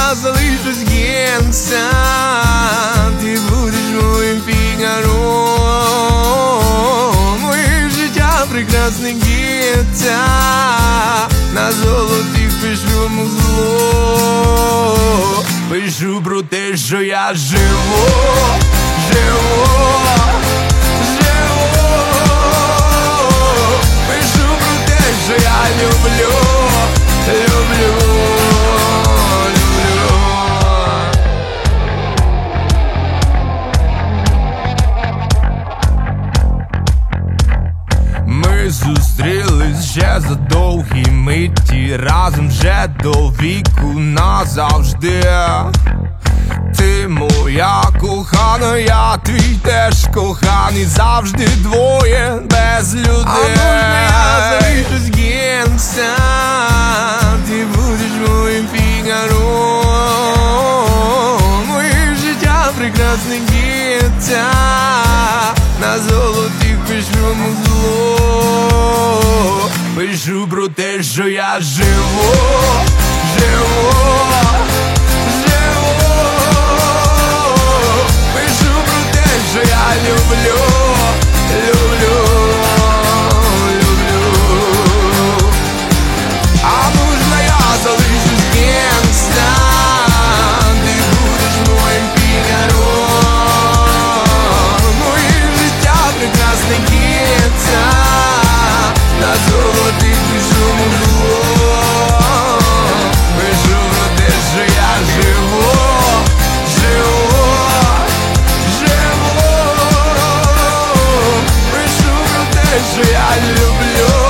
я залишусь генця, ти будеш моїм фігаром. Моє життя прекрасне генця, на золотих пишу зло. Пишу про те, що я живу, живу, живу. Пишу про те, що я люблю, люблю, люблю. Ми зустрілись ще за довгі миті, разом вже до віку назавжди. Ти моя кохана, я твій теж коханий, завжди двоє без людей. А можна я залишусь генця, ти будеш моїм фігаром. Моє життя прекрасне генця, на золотих пишу зло. Пишу про те, що я живу, живу, живу. Пишу про те, що я люблю, люблю, люблю. А можна я залишусь генця, ти будеш моїм фігаром. Моє життя прекрасне генця, на золотих пишу зло. Пишу про те, що я живу, живу, живу. Пишу про те, що я люблю.